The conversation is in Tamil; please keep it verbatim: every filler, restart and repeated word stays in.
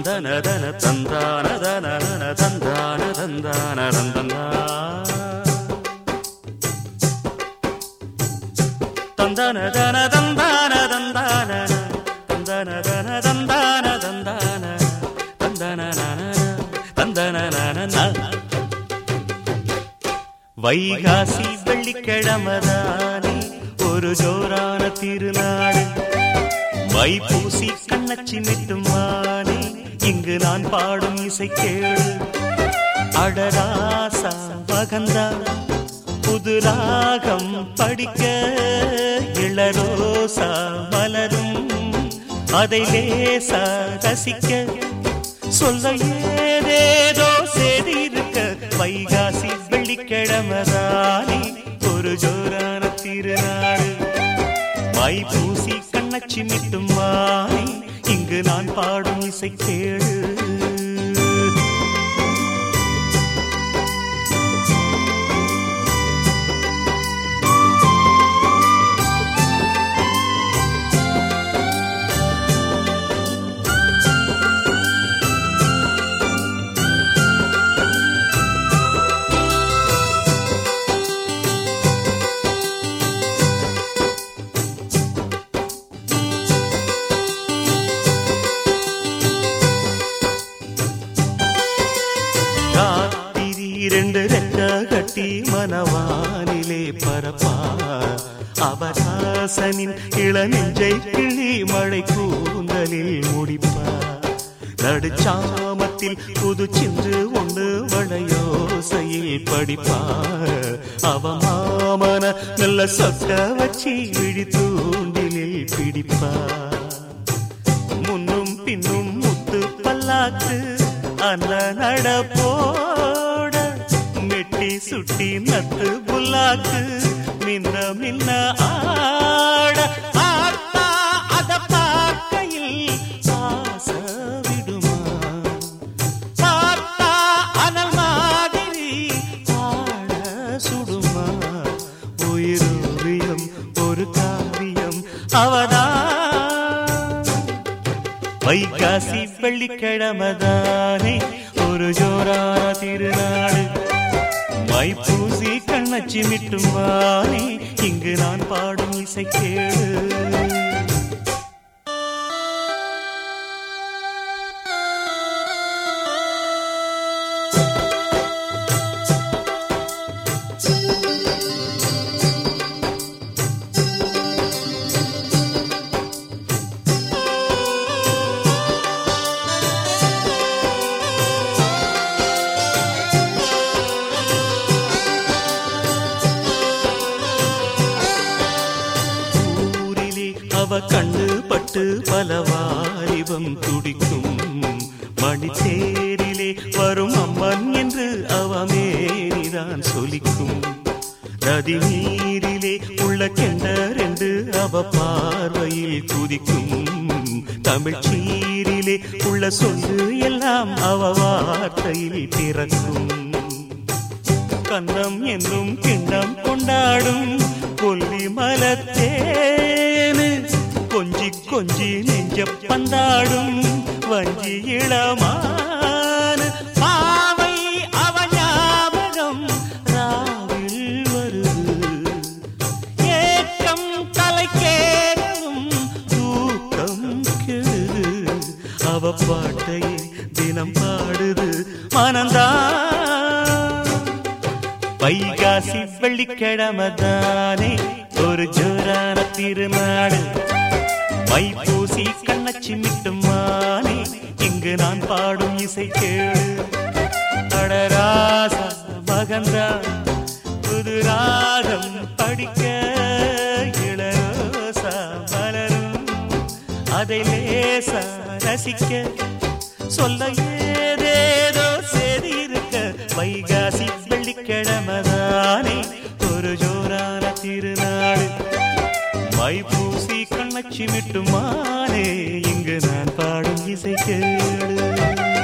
தந்தனதன தந்தானதன தந்தான தந்தான தந்தனா தந்தனதன தந்தான தந்தான தந்தனதன தந்தான தந்தான தந்தனன தந்தனன. வைகாசி வெள்ளிக்கிழமதானே ஒரு ஜோரான திருநாடு, வைப்பூசி கண்ணச்சி மிட்டும் வானே இங்கு நான் பாடும் இசை கேளு. அடராசா மகந்தா புது ராகம் படிக்க, இளரோசா மலரும் அதை லேசா ரசிக்க, சொல்ல ஏதேதோ செய்தி இருக்க. வைகாசி வெள்ளிக்கிழமதானே ஒரு ஜோரான திருநாடு, வைப்பூசி கண்ணச்சி மிட்டும் வானே இங்கு நான் பாடும் இசை கேளு. இரண்டு ரெக்க கட்டி மனவானிலே பரப்பா, அவராசனின் இளநெஞ்சை கிளி மழை கூந்தலில் முடிப்பா. நடுச்சாமத்தில் புது சின்று ஒன்று வளையோசையில் படிப்பா. அவ மாமன நல்ல சொக்க வச்சி விழி தூண்டிலில் பிடிப்பா. முன்னும் பின்னும் முத்து பல்லாக்கு அந்த நடப்போட, மெட்டி சுட்டி நத்து புல்லாக்கு மின்ன மின்ன ஆட. ஆத்தா அத பார்க்கையில் ஆச விடுமா, பார்த்தா அனல் மாதிரி ஆட சுடுமா. உயிரோவியம் ஒரு காவியம் அவதா. வைகாசி வெள்ளிக்கிழமதானே ஒரு ஜோரான திருநாடு, வைப்பூசி கண்ணச்சி மிட்டும் வானே இங்கு நான் பாடும் இசை கேளு. அவ கண்ணு பட்டு பல வாலிபம் துடிக்கும், மணித்தேரிலே வரும் அம்மன் என்று அவ மேரிதான் சொலிக்கும். நதி நீரிலே உள்ள கெண்டரென்று அவ பார்வையில் குதிக்கும். தமிழ் சீரிலே உள்ள சொல்லு எல்லாம் அவ வார்த்தையில் பிறக்கும். கண்ணம் என்னும் கிண்ணம் கொண்டாடும் கொல்லி மலத்தேனு, கொஞ்சி கொஞ்சி நெஞ்ச பந்தாடும் வஞ்சி இளமான. பாவை அவ ஞாபகம் ராவில் வருது, ஏக்கம் கலைக்கேறும் தூக்கம் கெடுது. அவ பாட்டையே தினம் பாடுது மனந்தா. வைகாசி வெள்ளிக்கிழமதானே ஒரு ஜோரான திருநாடு, வைப்பூசி கண்ணச்சி மிட்டும் வானே இங்கு நான் பாடும் இசை கேளு. அடராசா மகந்தா புது ராகம் படிக்க, இளரோசா மலரும் அதை லேசா ரசிக்க, சொல்ல ஏதேதோ செய்தி இருக்க. வைகாசி வெள்ளிக்கிழமதானே ஒரு ஜோரான திருநாடு, வைப்பூசி கண்ணச்சி மிட்டும் வானே இங்கு நான் பாடும் இசை கேளு.